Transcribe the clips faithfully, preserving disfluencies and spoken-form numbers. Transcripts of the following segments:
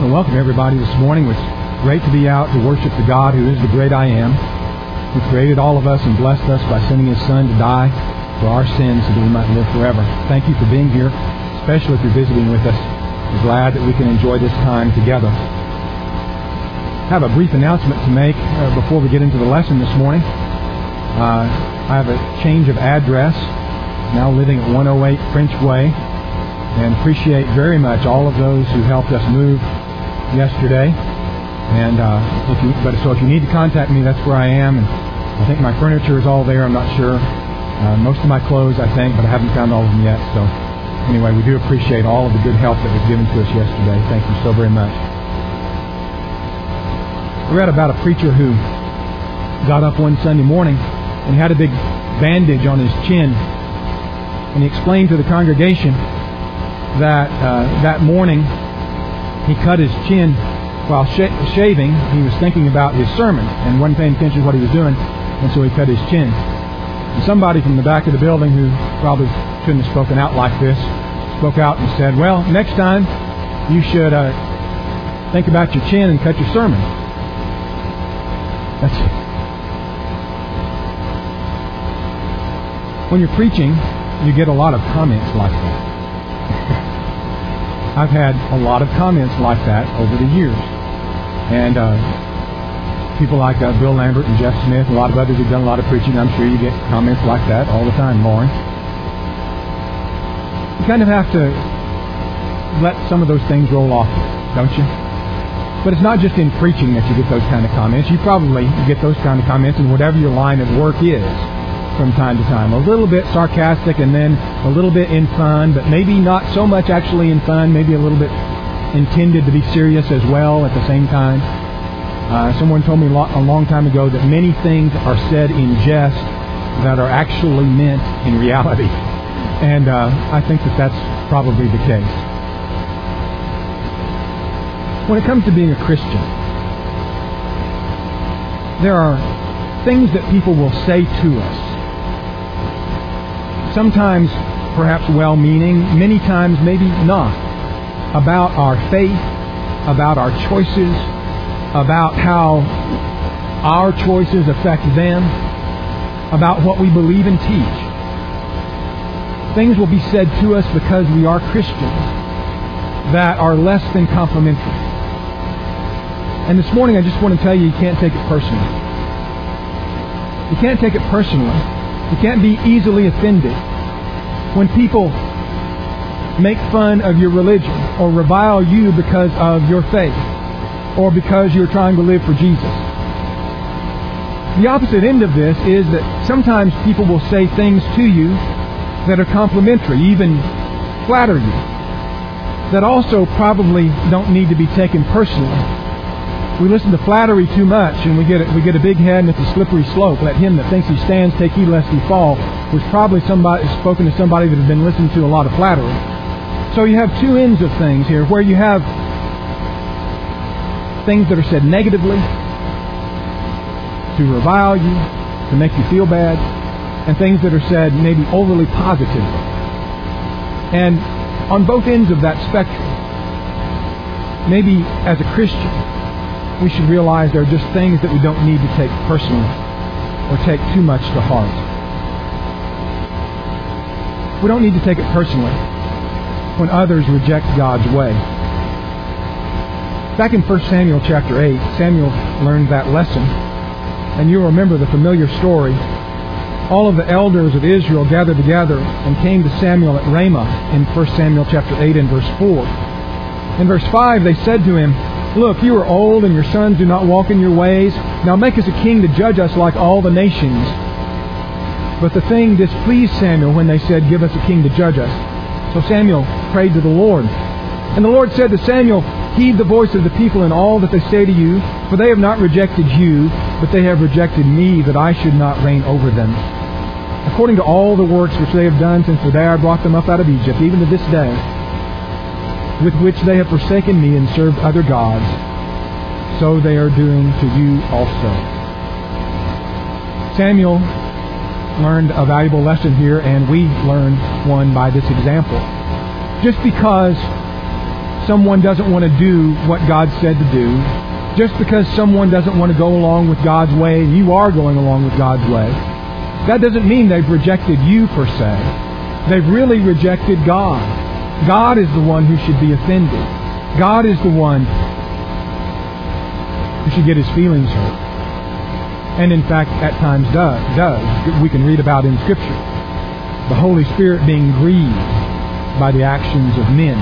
Well, welcome everybody this morning. It's great to be out to worship the God who is the great I am, who created all of us and blessed us by sending His Son to die for our sins so that we might live forever. Thank you for being here, especially if you're visiting with us. We're glad that we can enjoy this time together. I have a brief announcement to make uh, before we get into the lesson this morning. Uh, I have a change of address, now living at one oh eight French Way, and appreciate very much all of those who helped us move yesterday. And uh, if you, but so if you need to contact me, that's where I am. And I think my furniture is all there. I'm not sure. Uh, most of my clothes, I think, but I haven't found all of them yet. So anyway, we do appreciate all of the good help that was given to us yesterday. Thank you so very much. I read about a preacher who got up one Sunday morning and he had a big bandage on his chin, and he explained to the congregation that uh, that morning he cut his chin while sh- shaving. He was thinking about his sermon and wasn't paying attention to what he was doing, and so he cut his chin. And somebody from the back of the building, who probably shouldn't have spoken out like this, spoke out and said, "Well, next time you should uh, think about your chin and cut your sermon." That's when you're preaching, you get a lot of comments like that. I've had a lot of comments like that over the years. And uh, people like uh, Bill Lambert and Jeff Smith, and a lot of others who've done a lot of preaching, I'm sure you get comments like that all the time, Lauren. You kind of have to let some of those things roll off, don't you? But it's not just in preaching that you get those kind of comments. You probably get those kind of comments in whatever your line of work is from time to time. A little bit sarcastic and then a little bit in fun, but maybe not so much actually in fun, maybe a little bit intended to be serious as well at the same time. Uh, someone told me a long time ago that many things are said in jest that are actually meant in reality. And uh, I think that that's probably the case. When it comes to being a Christian, there are things that people will say to us. Sometimes perhaps well-meaning, many times maybe not, about our faith, about our choices, about how our choices affect them, about what we believe and teach. Things will be said to us because we are Christians that are less than complimentary. And this morning I just want to tell you, you can't take it personally. You can't take it personally. You can't be easily offended when people make fun of your religion or revile you because of your faith or because you're trying to live for Jesus. The opposite end of this is that sometimes people will say things to you that are complimentary, even flatter you, that also probably don't need to be taken personally. We listen to flattery too much, and we get a, we get a big head, and it's a slippery slope. Let him that thinks he stands take heed lest he fall. Was probably somebody spoken to somebody that has been listening to a lot of flattery. So you have two ends of things here, where you have things that are said negatively to revile you, to make you feel bad, and things that are said maybe overly positively. And on both ends of that spectrum, maybe as a Christian, we should realize there are just things that we don't need to take personally or take too much to heart. We don't need to take it personally when others reject God's way. Back in First Samuel chapter eight, Samuel learned that lesson, and you'll remember the familiar story. All of the elders of Israel gathered together and came to Samuel at Ramah in First Samuel chapter eight and verse four. In verse five, they said to him, "Look, you are old, and your sons do not walk in your ways. Now make us a king to judge us like all the nations." But the thing displeased Samuel when they said, "Give us a king to judge us." So Samuel prayed to the Lord. And the Lord said to Samuel, "Heed the voice of the people in all that they say to you, for they have not rejected you, but they have rejected me, that I should not reign over them. According to all the works which they have done since the day I brought them up out of Egypt, even to this day, with which they have forsaken me and served other gods, so they are doing to you also." Samuel learned a valuable lesson here, and we learn one by this example. Just because someone doesn't want to do what God said to do, just because someone doesn't want to go along with God's way and you are going along with God's way, that doesn't mean they've rejected you per se. They've really rejected God. God is the one who should be offended. God is the one who should get his feelings hurt. And in fact, at times does. does. We can read about in Scripture the Holy Spirit being grieved by the actions of men.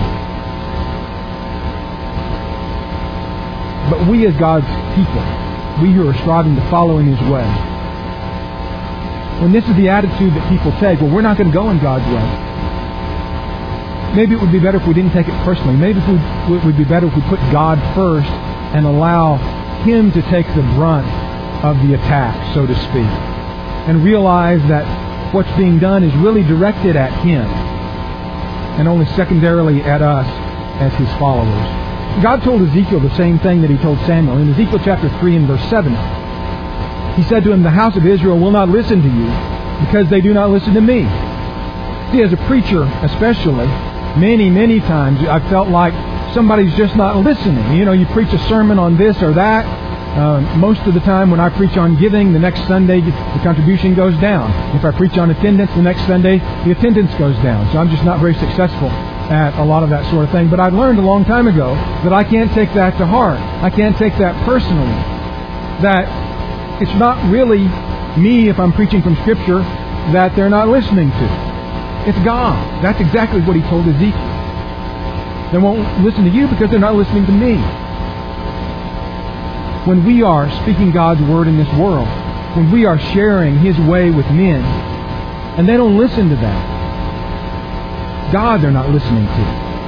But we as God's people, we who are striving to follow in his way, when this is the attitude that people take, well, we're not going to go in God's way. Maybe it would be better if we didn't take it personally. Maybe it would be better if we put God first and allow him to take the brunt of the attack, so to speak, and realize that what's being done is really directed at him and only secondarily at us as his followers. God told Ezekiel the same thing that he told Samuel. In Ezekiel chapter three and verse seven, he said to him, "The house of Israel will not listen to you because they do not listen to me." See, as a preacher especially, many, many times I've felt like somebody's just not listening. You know, you preach a sermon on this or that. Uh, most of the time when I preach on giving, the next Sunday the contribution goes down. If I preach on attendance, the next Sunday the attendance goes down. So I'm just not very successful at a lot of that sort of thing. But I learned a long time ago that I can't take that to heart. I can't take that personally. That it's not really me, if I'm preaching from Scripture, that they're not listening to. It's God. That's exactly what he told Ezekiel. They won't listen to you because they're not listening to me. When we are speaking God's Word in this world, when we are sharing his way with men, and they don't listen to that, God they're not listening to.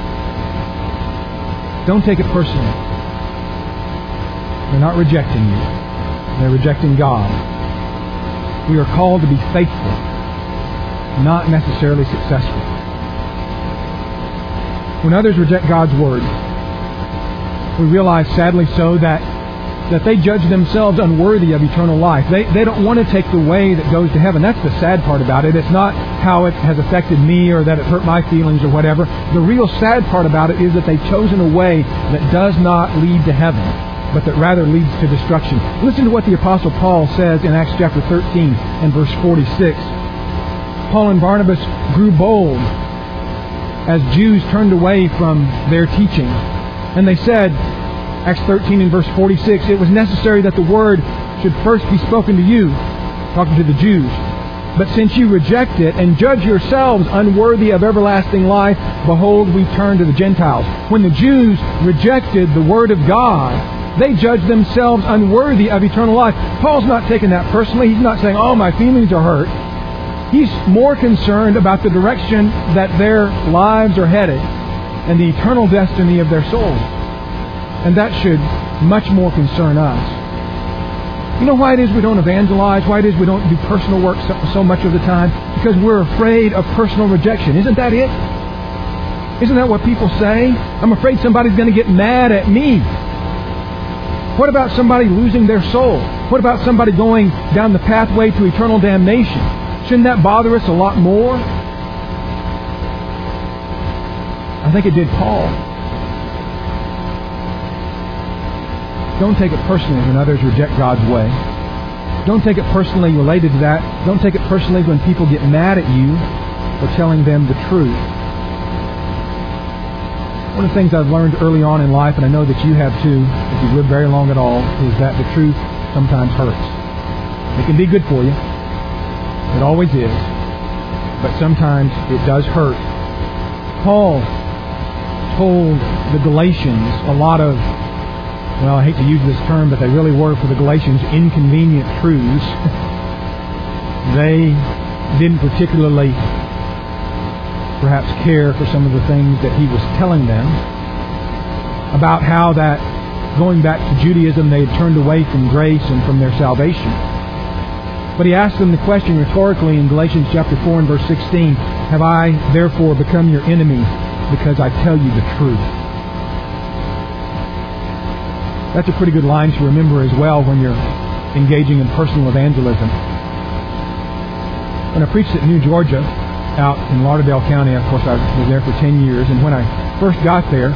Don't take it personally. They're not rejecting you. They're rejecting God. We are called to be faithful, not necessarily successful. When others reject God's Word, we realize, sadly so, that that they judge themselves unworthy of eternal life. They they don't want to take the way that goes to heaven. That's the sad part about it. It's not how it has affected me or that it hurt my feelings or whatever. The real sad part about it is that they've chosen a way that does not lead to heaven, but that rather leads to destruction. Listen to what the Apostle Paul says in Acts chapter thirteen and verse forty-six. Paul and Barnabas grew bold as Jews turned away from their teaching. And they said, Acts thirteen and verse forty-six, "It was necessary that the word should first be spoken to you," talking to the Jews. "But since you reject it and judge yourselves unworthy of everlasting life, behold, we turn to the Gentiles." When the Jews rejected the Word of God, they judged themselves unworthy of eternal life. Paul's not taking that personally. He's not saying, "Oh, my feelings are hurt." He's more concerned about the direction that their lives are headed and the eternal destiny of their souls. And that should much more concern us. You know why it is we don't evangelize? Why it is we don't do personal work so, so much of the time? Because we're afraid of personal rejection. Isn't that it? Isn't that what people say? I'm afraid somebody's going to get mad at me. What about somebody losing their soul? What about somebody going down the pathway to eternal damnation? Shouldn't that bother us a lot more? I think it did Paul. Don't take it personally when others reject God's way. Don't take it personally related to that. Don't take it personally when people get mad at you for telling them the truth. One of the things I've learned early on in life, and I know that you have too, if you've lived very long at all, is that the truth sometimes hurts. It can be good for you. It always is. But sometimes it does hurt. Paul told the Galatians a lot of, well, I hate to use this term, but they really were for the Galatians inconvenient truths. They didn't particularly perhaps care for some of the things that he was telling them about how that going back to Judaism they had turned away from grace and from their salvation. But he asked them the question rhetorically in Galatians chapter four and verse sixteen, "Have I therefore become your enemy because I tell you the truth?" That's a pretty good line to remember as well when you're engaging in personal evangelism. When I preached at New Georgia, out in Lauderdale County, of course I was there for ten years, and when I first got there,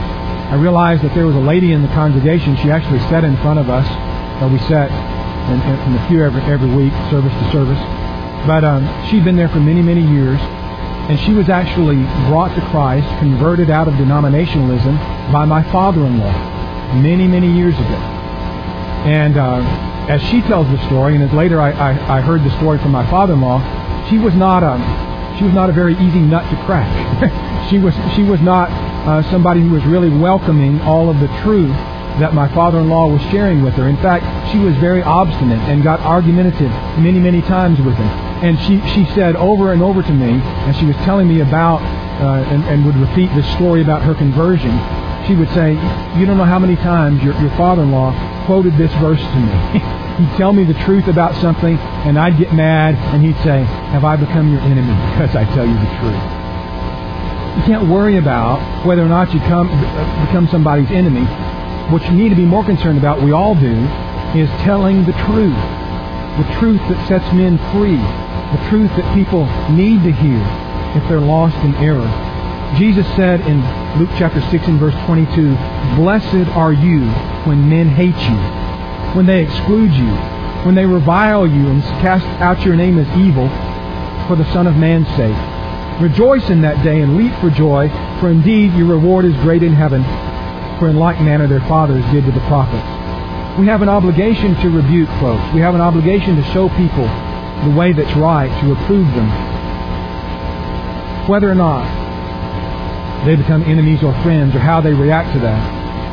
I realized that there was a lady in the congregation. She actually sat in front of us. Uh, we sat in, in, in the pew every, every week, service to service. But um, she'd been there for many, many years. And she was actually brought to Christ, converted out of denominationalism by my father-in-law many, many years ago. And uh, as she tells the story, and as later I, I, I heard the story from my father-in-law, she was not a she was not a very easy nut to crack. she was she was not uh, somebody who was really welcoming all of the truth that my father-in-law was sharing with her. In fact, she was very obstinate and got argumentative many, many times with him. And she, she said over and over to me, and she was telling me about, uh, and, and would repeat this story about her conversion. She would say, you don't know how many times your, your father-in-law quoted this verse to me. He'd tell me the truth about something, and I'd get mad, and he'd say, have I become your enemy because I tell you the truth? You can't worry about whether or not you come, become somebody's enemy. What you need to be more concerned about, we all do, is telling the truth. The truth that sets men free. The truth that people need to hear if they're lost in error. Jesus said in Luke chapter six and verse twenty-two, blessed are you when men hate you, when they exclude you, when they revile you and cast out your name as evil for the Son of Man's sake. Rejoice in that day and leap for joy, for indeed your reward is great in heaven, for in like manner their fathers did to the prophets. We have an obligation to rebuke folks. We have an obligation to show people the way that's right, to reprove them. Whether or not they become enemies or friends, or how they react to that,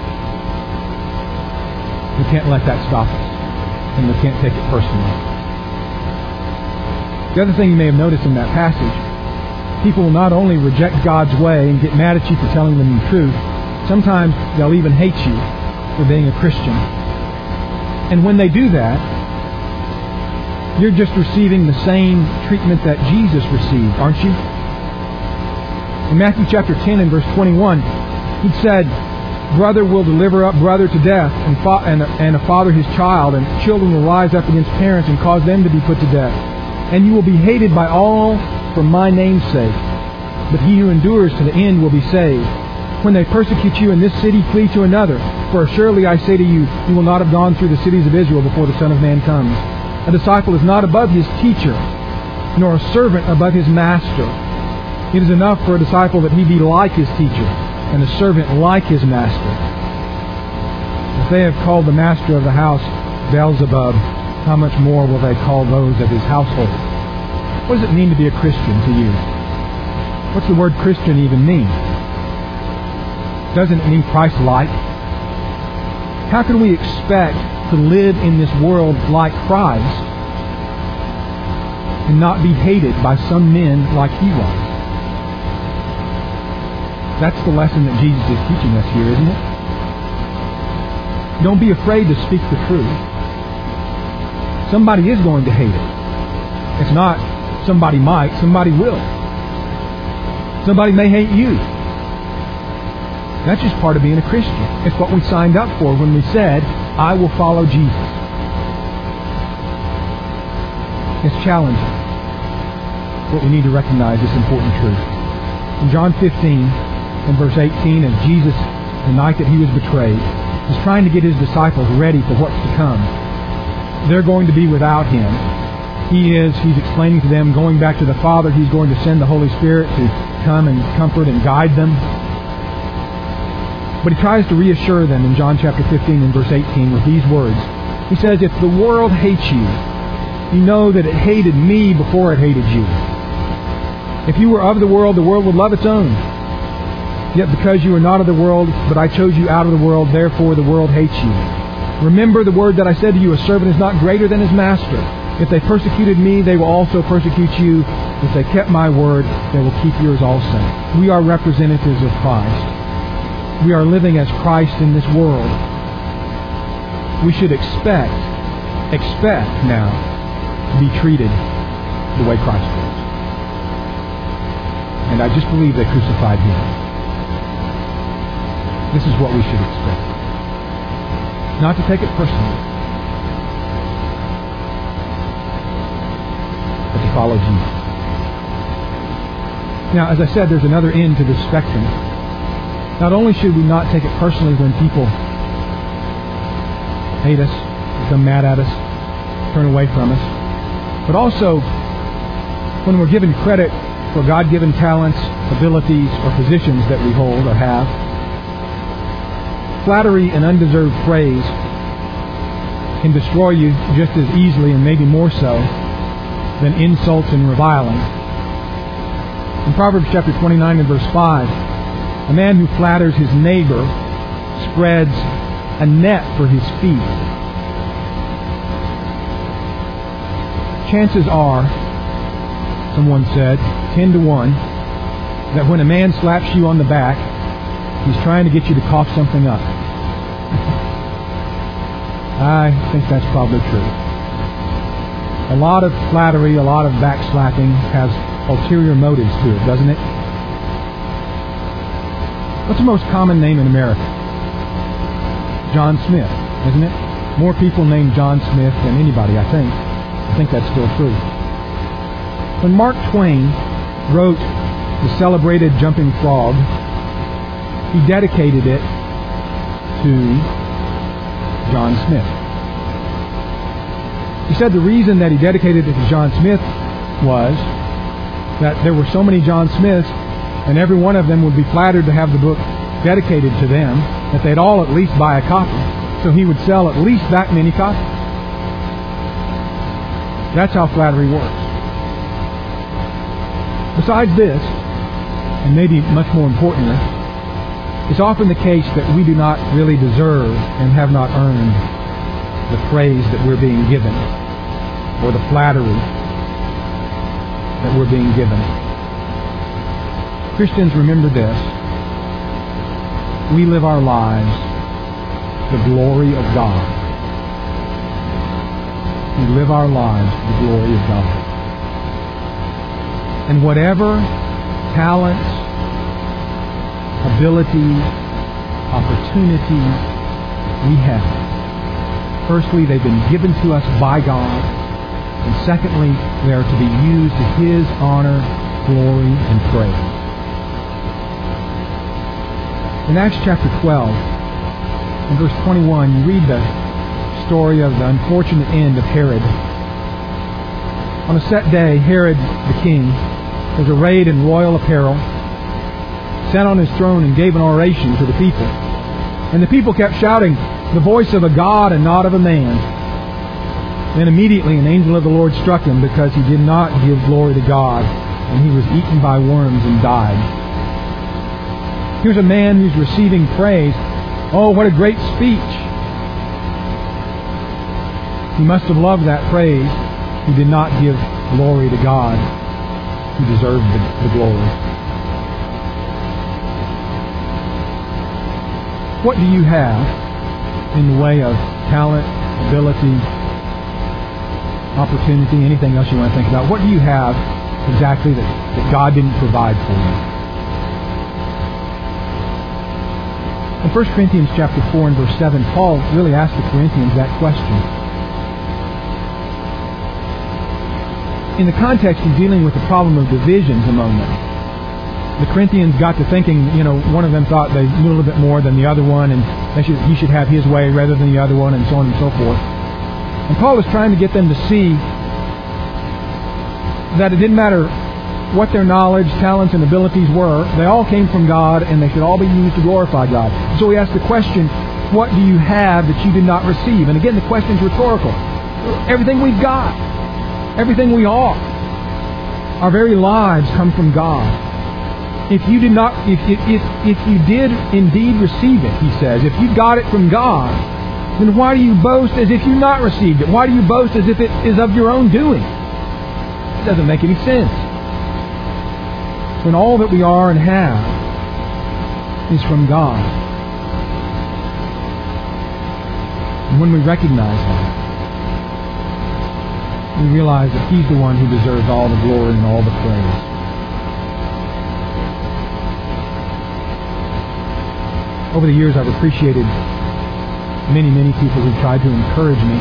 we can't let that stop us. And we can't take it personally. The other thing you may have noticed in that passage, people will not only reject God's way and get mad at you for telling them the truth, sometimes they'll even hate you for being a Christian. And when they do that, you're just receiving the same treatment that Jesus received, aren't you? In Matthew chapter ten and verse twenty-one, he said, brother will deliver up brother to death, and, fa- and, and a father his child, and children will rise up against parents and cause them to be put to death. And you will be hated by all for my name's sake. But he who endures to the end will be saved. When they persecute you in this city, flee to another. For surely I say to you, you will not have gone through the cities of Israel before the Son of Man comes. A disciple is not above his teacher, nor a servant above his master. It is enough for a disciple that he be like his teacher, and a servant like his master. If they have called the master of the house Beelzebub, how much more will they call those of his household? What does it mean to be a Christian to you? What's the word Christian even mean? Doesn't it mean Christ-like? How can we expect to live in this world like Christ and not be hated by some men like he was? That's the lesson that Jesus is teaching us here, isn't it? Don't be afraid to speak the truth. Somebody is going to hate it. It's not somebody might, somebody will. Somebody may hate you. That's just part of being a Christian. It's what we signed up for when we said, I will follow Jesus. It's challenging. But we need to recognize this important truth. In John fifteen and verse eighteen, as Jesus, the night that he was betrayed, was trying to get his disciples ready for what's to come. They're going to be without him. He is, he's explaining to them, going back to the Father, he's going to send the Holy Spirit to come and comfort and guide them. But he tries to reassure them in John chapter fifteen and verse eighteen with these words. He says, if the world hates you, you know that it hated me before it hated you. If you were of the world, the world would love its own. Yet because you are not of the world, but I chose you out of the world, therefore the world hates you. Remember the word that I said to you, a servant is not greater than his master. If they persecuted me, they will also persecute you. If they kept my word, they will keep yours also. We are representatives of Christ. We are living as Christ in this world. We should expect, expect now, to be treated the way Christ was. And I just believe they crucified him. This is what we should expect. Not to take it personally, but to follow Jesus. Now, as I said, there's another end to this spectrum. Not only should we not take it personally when people hate us, become mad at us, turn away from us, but also when we're given credit for God-given talents, abilities, or positions that we hold or have. Flattery and undeserved praise can destroy you just as easily, and maybe more so, than insults and reviling. In Proverbs chapter twenty-nine and verse five, a man who flatters his neighbor spreads a net for his feet. Chances are, someone said, ten to one, that when a man slaps you on the back, he's trying to get you to cough something up. I think that's probably true. A lot of flattery, a lot of backslapping has ulterior motives to it, doesn't it? What's the most common name in America? John Smith, isn't it? More people named John Smith than anybody, I think. I think that's still true. When Mark Twain wrote the celebrated Jumping Frog, he dedicated it to John Smith. He said the reason that he dedicated it to John Smith was that there were so many John Smiths, and every one of them would be flattered to have the book dedicated to them, that they'd all at least buy a copy. So he would sell at least that many copies. That's how flattery works. Besides this, and maybe much more importantly, it's often the case that we do not really deserve and have not earned the praise that we're being given, or the flattery that we're being given. Christians, remember this. We live our lives the glory of God. We live our lives the glory of God. And whatever talents, abilities, opportunities we have, firstly, they've been given to us by God, and secondly, they are to be used to His honor, glory, and praise. In Acts chapter twelve, in verse twenty-one, you read the story of the unfortunate end of Herod. On a set day, Herod the king was arrayed in royal apparel, sat on his throne and gave an oration to the people. And the people kept shouting, "The voice of a God and not of a man." Then immediately an angel of the Lord struck him because he did not give glory to God, and he was eaten by worms and died. Here's a man who's receiving praise. Oh, what a great speech. He must have loved that praise. He did not give glory to God, who deserved the, the glory. What do you have in the way of talent, ability, opportunity, anything else you want to think about? What do you have exactly that, that God didn't provide for you? In First Corinthians chapter four and verse seven, Paul really asked the Corinthians that question. In the context of dealing with the problem of divisions among them, the Corinthians got to thinking, you know, one of them thought they knew a little bit more than the other one, and they should, he should have his way rather than the other one, and so on and so forth. And Paul was trying to get them to see that it didn't matter what their knowledge, talents, and abilities were. They all came from God, and they should all be used to glorify God. So he asked the question, what do you have that you did not receive? And again, the question's rhetorical. Everything we've got. Everything we are. Our very lives come from God. If you did not, if, if, if, if you did indeed receive it, he says, if you got it from God, then why do you boast as if you not received it? Why do you boast as if it is of your own doing? It doesn't make any sense. When all that we are and have is from God. And when we recognize that, we realize that He's the one who deserves all the glory and all the praise. Over the years, I've appreciated many, many people who tried to encourage me,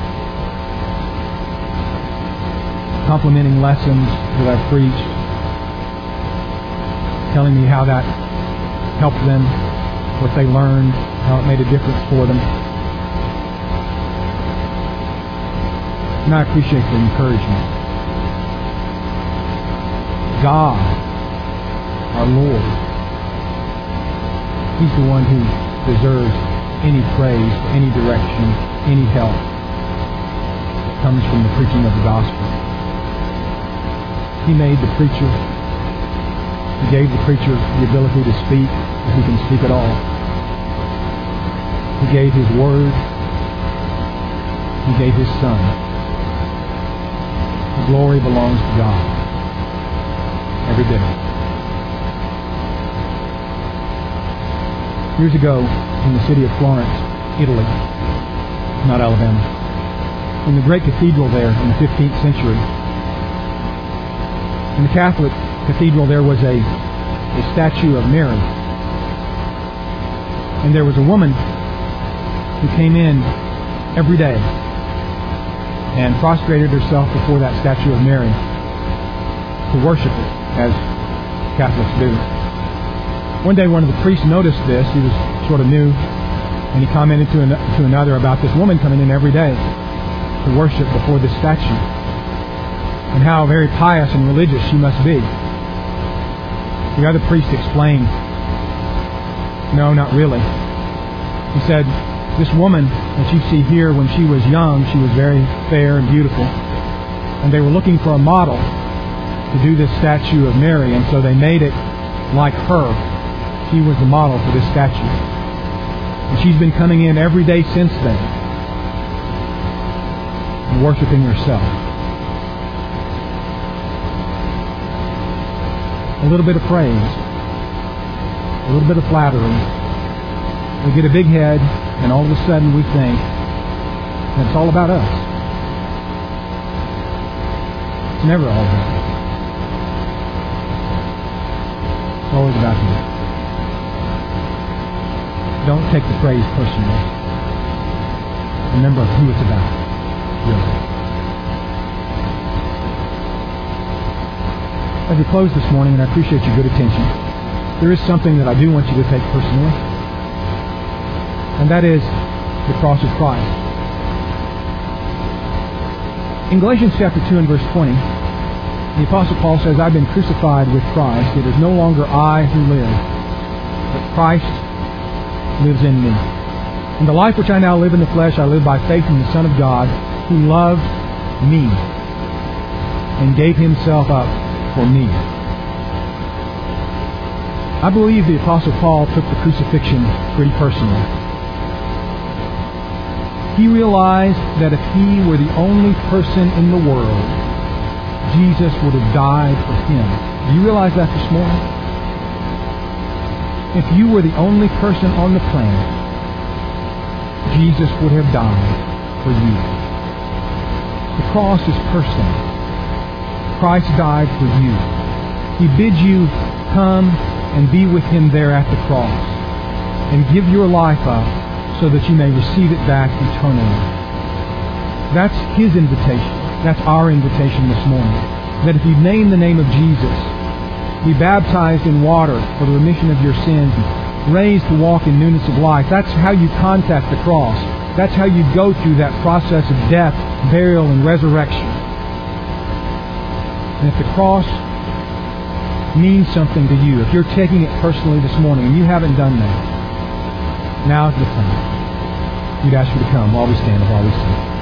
complimenting lessons that I've preached, telling me how that helped them, what they learned, how it made a difference for them. And I appreciate the encouragement. God, our Lord, He's the one who deserves any praise, any direction, any help that comes from the preaching of the gospel. He made the preacher. He gave the preacher the ability to speak, if he can speak at all. He gave His Word. He gave His Son. The glory belongs to God. Every bit. Years ago, in the city of Florence, Italy, not Alabama, in the great cathedral there in the fifteenth century, in the Catholic cathedral there was a, a statue of Mary. And there was a woman who came in every day and prostrated herself before that statue of Mary to worship it, as Catholics do. One day one of the priests noticed this. He was sort of new, and he commented to, an, to another about this woman coming in every day to worship before this statue, and how very pious and religious she must be. The other priest explained, no, not really. He said, this woman that you see here, when she was young, she was very fair and beautiful, and they were looking for a model to do this statue of Mary, and so they made it like her. She was the model for this statue. And she's been coming in every day since then and worshiping herself. A little bit of praise, a little bit of flattery. We get a big head, and all of a sudden we think that it's all about us. It's never all about us. It's always about Him. Don't take the praise personally. Remember who it's about, really. As we close this morning, and I appreciate your good attention, there is something that I do want you to take personally, and that is the cross of Christ. In Galatians chapter two and verse twenty, the Apostle Paul says, I've been crucified with Christ. It is no longer I who live, but Christ lives in me. And the life which I now live in the flesh, I live by faith in the Son of God, who loved me and gave Himself up for me. I believe the Apostle Paul took the crucifixion pretty personally. He realized that if he were the only person in the world, Jesus would have died for him. Do you realize that this morning? If you were the only person on the planet, Jesus would have died for you. The cross is personal. Christ died for you. He bids you come and be with Him there at the cross and give your life up so that you may receive it back eternally. That's His invitation. That's our invitation this morning. That if you name the name of Jesus, be baptized in water for the remission of your sins, and raised to walk in newness of life, that's how you contact the cross. That's how you go through that process of death, burial, and resurrection. And if the cross means something to you, if you're taking it personally this morning and you haven't done that, now's the time. We'd ask you to come while we stand and while we sing.